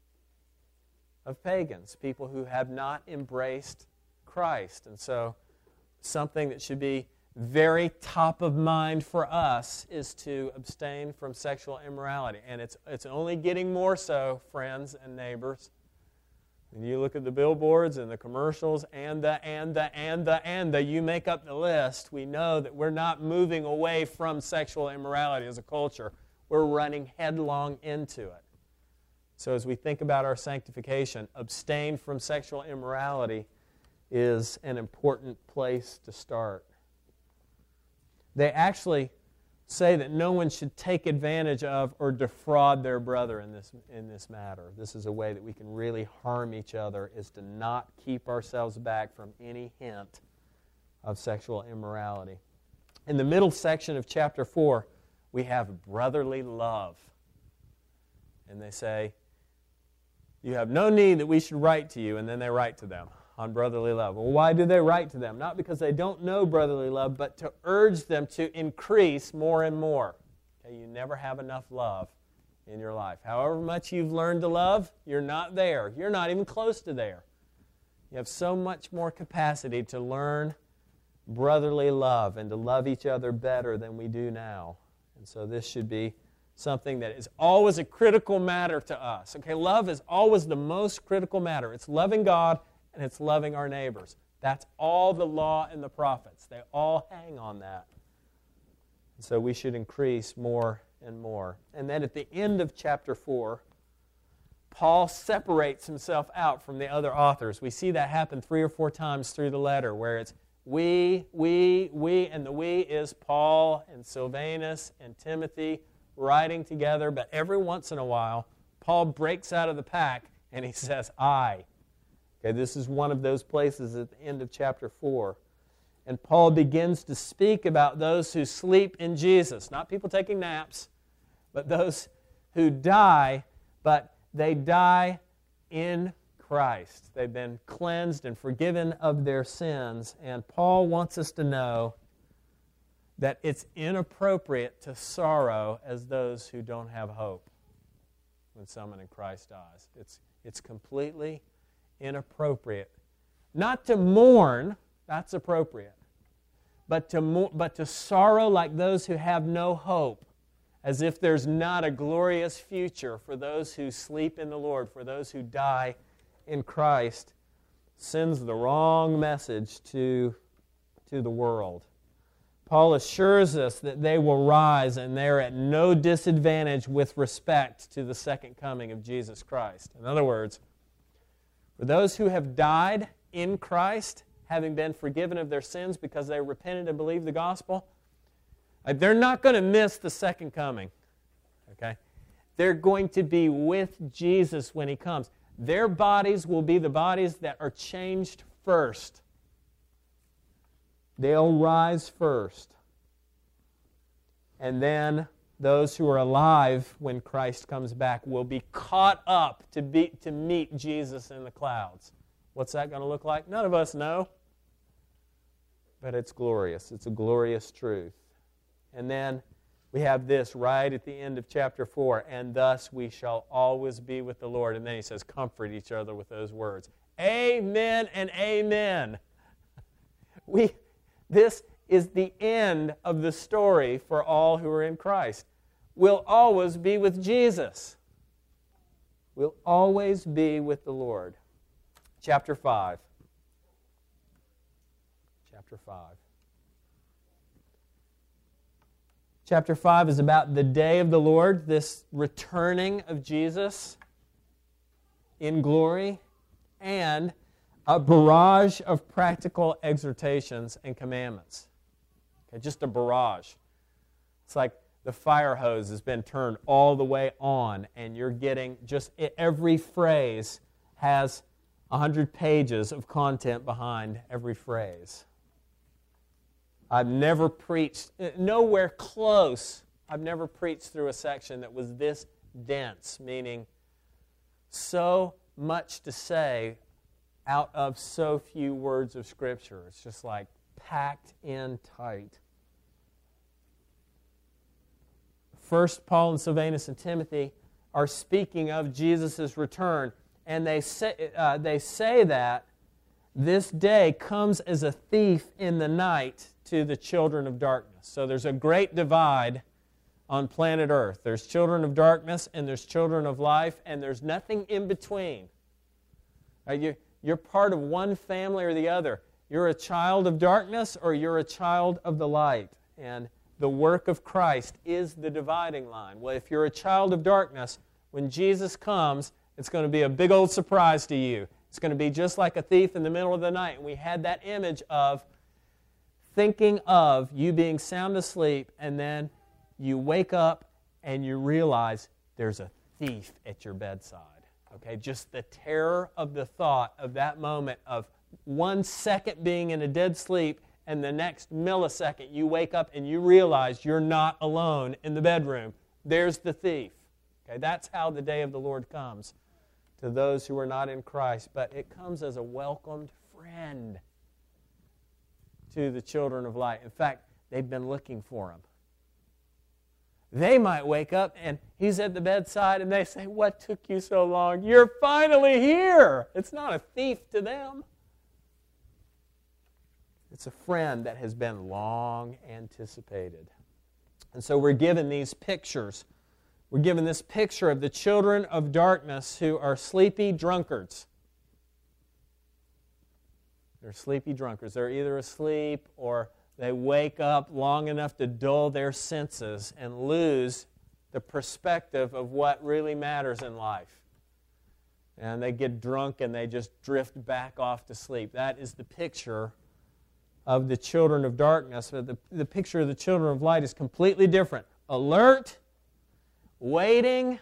G: of pagans, people who have not embraced Christ. And so something that should be very top of mind for us is to abstain from sexual immorality. And it's, it's only getting more so, friends and neighbors. When you look at the billboards and the commercials and the, and the, and the, and the, you make up the list, we know that we're not moving away from sexual immorality as a culture. We're running headlong into it. So as we think about our sanctification, abstain from sexual immorality is an important place to start. They actually say that no one should take advantage of or defraud their brother in this, in this matter. This is a way that we can really harm each other, is to not keep ourselves back from any hint of sexual immorality. In the middle section of chapter four, we have brotherly love. And they say, you have no need that we should write to you, and then they write to them on brotherly love. Well, why do they write to them? Not because they don't know brotherly love, but to urge them to increase more and more. Okay, you never have enough love in your life. However much you've learned to love, you're not there. You're not even close to there. You have so much more capacity to learn brotherly love and to love each other better than we do now. And so this should be something that is always a critical matter to us. Okay, love is always the most critical matter. It's loving God and it's loving our neighbors. That's all the law and the prophets. They all hang on that. And so we should increase more and more. And then at the end of chapter four, Paul separates himself out from the other authors. We see that happen three or four times through the letter, where it's we, we, we, and the we is Paul and Silvanus and Timothy writing together. But every once in a while, Paul breaks out of the pack and he says, I. Okay, this is one of those places at the end of chapter four. And Paul begins to speak about those who sleep in Jesus. Not people taking naps, but those who die, but they die in Christ. They've been cleansed and forgiven of their sins. And Paul wants us to know that it's inappropriate to sorrow as those who don't have hope when someone in Christ dies. It's, it's completely inappropriate. Not to mourn, that's appropriate, but to, mo- but to sorrow like those who have no hope, as if there's not a glorious future for those who sleep in the Lord, for those who die in Christ, sends the wrong message to, to the world. Paul assures us that they will rise and they're at no disadvantage with respect to the second coming of Jesus Christ. In other words, for those who have died in Christ, having been forgiven of their sins because they repented and believed the gospel, they're not going to miss the second coming. Okay? They're going to be with Jesus when He comes. Their bodies will be the bodies that are changed first. They'll rise first. And then those who are alive when Christ comes back will be caught up to, be, to meet Jesus in the clouds. What's that going to look like? None of us know. But it's glorious. It's a glorious truth. And then we have this right at the end of chapter four, and thus we shall always be with the Lord. And then he says, comfort each other with those words. Amen and amen. We, this is the end of the story for all who are in Christ. We'll always be with Jesus. We'll always be with the Lord. Chapter five. Chapter five. Chapter five is about the day of the Lord, this returning of Jesus in glory, and a barrage of practical exhortations and commandments. Okay, just a barrage. It's like the fire hose has been turned all the way on, and you're getting just every phrase has a hundred pages of content behind every phrase. I've never preached, nowhere close, I've never preached through a section that was this dense, meaning so much to say out of so few words of Scripture. It's just like packed in tight. First, Paul and Silvanus and Timothy are speaking of Jesus' return, and they say, uh, they say that this day comes as a thief in the night to the children of darkness. So there's a great divide on planet Earth. There's children of darkness and there's children of life, and there's nothing in between. Uh, you, you're part of one family or the other. You're a child of darkness or you're a child of the light. And the work of Christ is the dividing line. Well, if you're a child of darkness, when Jesus comes, it's going to be a big old surprise to you. It's going to be just like a thief in the middle of the night. And we had that image of thinking of you being sound asleep, and then you wake up and you realize there's a thief at your bedside. Okay, just the terror of the thought of that moment of one second being in a dead sleep, and the next millisecond you wake up and you realize you're not alone in the bedroom. There's the thief. Okay, that's how the day of the Lord comes to those who are not in Christ. But it comes as a welcomed friend to the children of light. In fact, they've been looking for him. They might wake up and he's at the bedside and they say, "What took you so long? You're finally here." It's not a thief to them. It's a friend that has been long anticipated. And so we're given these pictures. We're given this picture of the children of darkness who are sleepy drunkards. They're sleepy drunkards. They're either asleep or they wake up long enough to dull their senses and lose the perspective of what really matters in life. And they get drunk and they just drift back off to sleep. That is the picture of the children of darkness. But the, the picture of the children of light is completely different. Alert, waiting,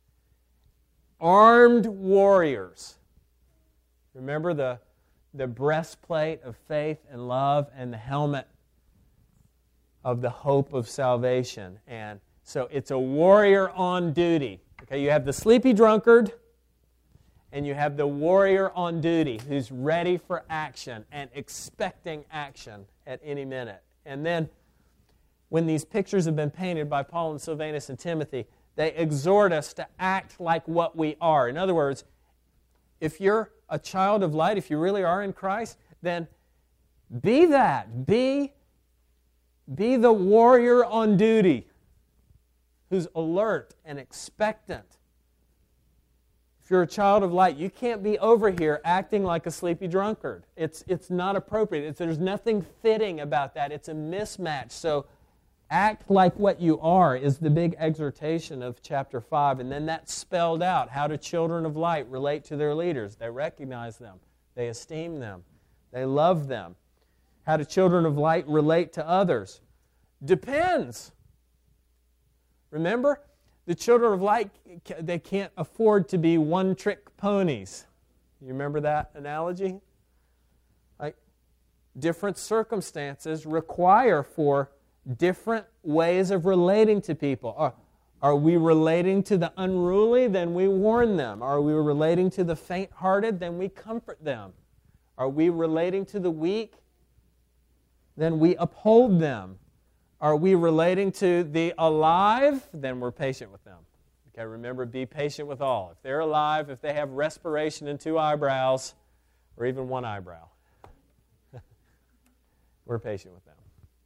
G: armed warriors. Remember the, the breastplate of faith and love and the helmet of the hope of salvation. And so it's a warrior on duty. Okay, you have the sleepy drunkard and you have the warrior on duty who's ready for action and expecting action at any minute. And then when these pictures have been painted by Paul and Silvanus and Timothy, they exhort us to act like what we are. In other words, if you're a child of light, if you really are in Christ, then be that. Be Be the warrior on duty who's alert and expectant. If you're a child of light, you can't be over here acting like a sleepy drunkard. It's, it's not appropriate. It's, there's nothing fitting about that. It's a mismatch. So act like what you are is the big exhortation of chapter five. And then that's spelled out. How do children of light relate to their leaders? They recognize them. They esteem them. They love them. How do children of light relate to others? Depends. Remember, the children of light, they can't afford to be one-trick ponies. You remember that analogy? Like, different circumstances require for different ways of relating to people. Are, are we relating to the unruly? Then we warn them. Are we relating to the faint-hearted? Then we comfort them. Are we relating to the weak? Then we uphold them. Are we relating to the alive? Then we're patient with them. Okay, remember, be patient with all. If they're alive, if they have respiration and two eyebrows, or even one eyebrow, we're patient with them.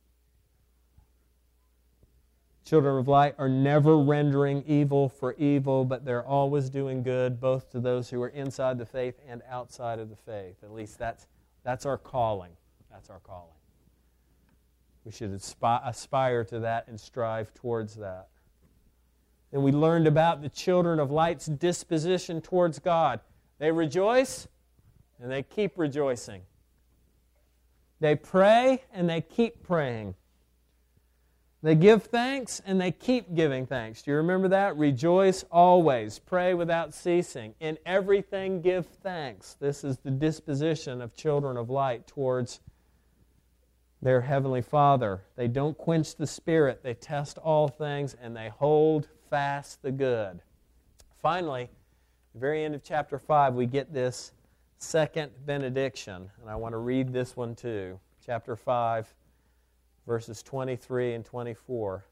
G: Children of light are never rendering evil for evil, but they're always doing good, both to those who are inside the faith and outside of the faith. At least that's, that's our calling. That's our calling. We should aspi- aspire to that and strive towards that. And we learned about the children of light's disposition towards God. They rejoice, and they keep rejoicing. They pray, and they keep praying. They give thanks, and they keep giving thanks. Do you remember that? Rejoice always. Pray without ceasing. In everything give thanks. This is the disposition of children of light towards their Heavenly Father. They don't quench the Spirit. They test all things, and they hold fast the good. Finally, at the very end of chapter five, we get this second benediction, and I want to read this one too. Chapter five, verses twenty-three and twenty-four.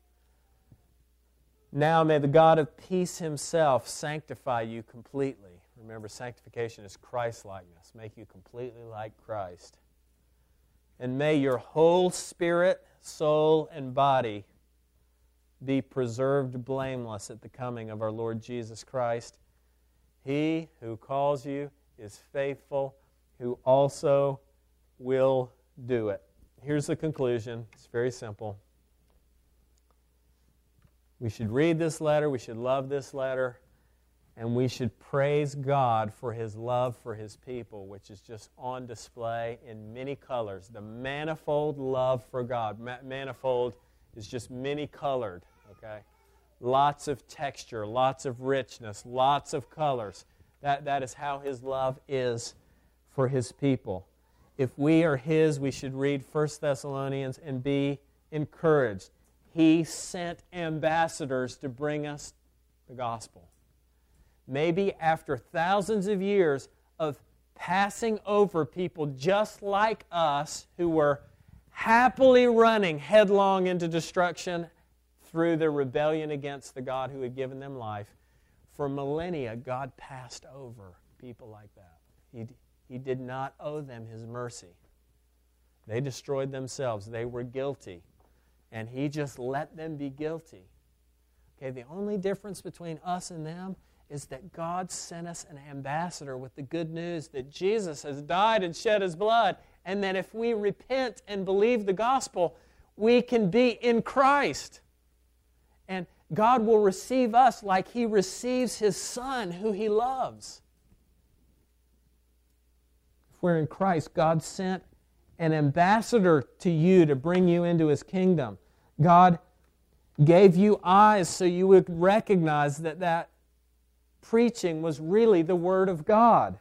G: Now may the God of peace Himself sanctify you completely. Remember, sanctification is Christ-likeness. Make you completely like Christ. And may your whole spirit, soul, and body be preserved blameless at the coming of our Lord Jesus Christ. He who calls you is faithful, who also will do it. Here's the conclusion. It's very simple. We should read this letter, we should love this letter, and we should praise God for His love for His people, which is just on display in many colors. The manifold love for God. Ma- manifold is just many-colored, okay? Lots of texture, lots of richness, lots of colors. That, that is how His love is for His people. If we are His, we should read First Thessalonians and be encouraged. He sent ambassadors to bring us the gospel. Maybe after thousands of years of passing over people just like us who were happily running headlong into destruction through their rebellion against the God who had given them life, for millennia, God passed over people like that. He, he did not owe them His mercy. They destroyed themselves. They were guilty. And He just let them be guilty. Okay, the only difference between us and them is that God sent us an ambassador with the good news that Jesus has died and shed His blood, and that if we repent and believe the gospel, we can be in Christ. And God will receive us like He receives His Son, who He loves. If we're in Christ, God sent an ambassador to you to bring you into His kingdom. God gave you eyes so you would recognize that that preaching was really the Word of God.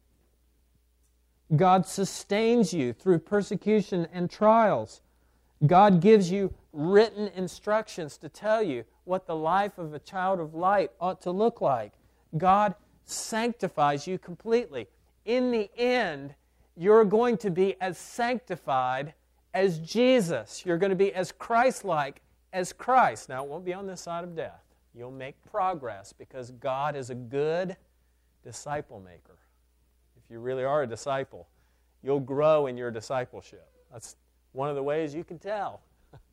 G: God sustains you through persecution and trials. God gives you written instructions to tell you what the life of a child of light ought to look like. God sanctifies you completely. In the end, you're going to be as sanctified as Jesus. You're going to be as Christ-like as Christ. Now, it won't be on this side of death. You'll make progress because God is a good disciple maker. If you really are a disciple, you'll grow in your discipleship. That's one of the ways you can tell.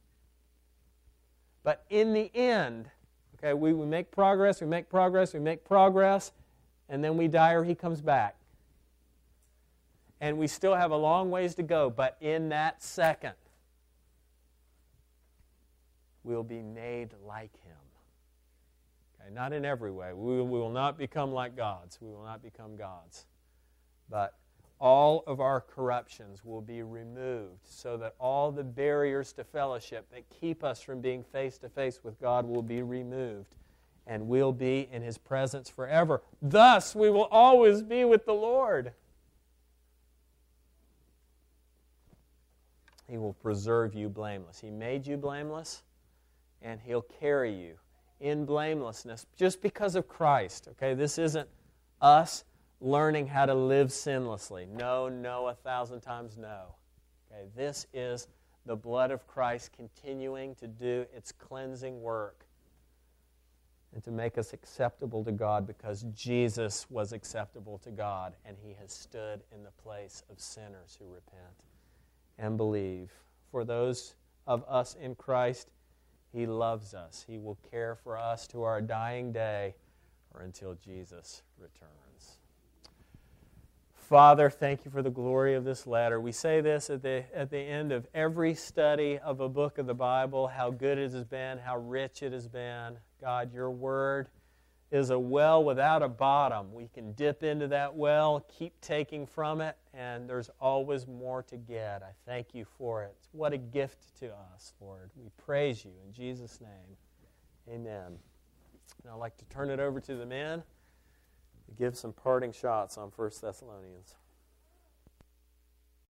G: But in the end, okay, we, we make progress, we make progress, we make progress, and then we die or He comes back. And we still have a long ways to go, but in that second, we'll be made like Him. Okay, not in every way. We, we will not become like gods. We will not become gods. But all of our corruptions will be removed so that all the barriers to fellowship that keep us from being face-to-face with God will be removed, and we'll be in His presence forever. Thus, we will always be with the Lord. He will preserve you blameless. He made you blameless, and He'll carry you in blamelessness just because of Christ. Okay, this isn't us learning how to live sinlessly. No, no, a thousand times no. Okay, this is the blood of Christ continuing to do its cleansing work and to make us acceptable to God because Jesus was acceptable to God and He has stood in the place of sinners who repent and believe. For those of us in Christ, He loves us. He will care for us to our dying day or until Jesus returns. Father, thank you for the glory of this letter. We say this at the, at the end of every study of a book of the Bible, how good it has been, how rich it has been. God, your word is a well without a bottom. We can dip into that well, keep taking from it, and there's always more to get. I thank you for it. What a gift to us, Lord. We praise you in Jesus' name. Amen. And I'd like to turn it over to the men to give some parting shots on First Thessalonians.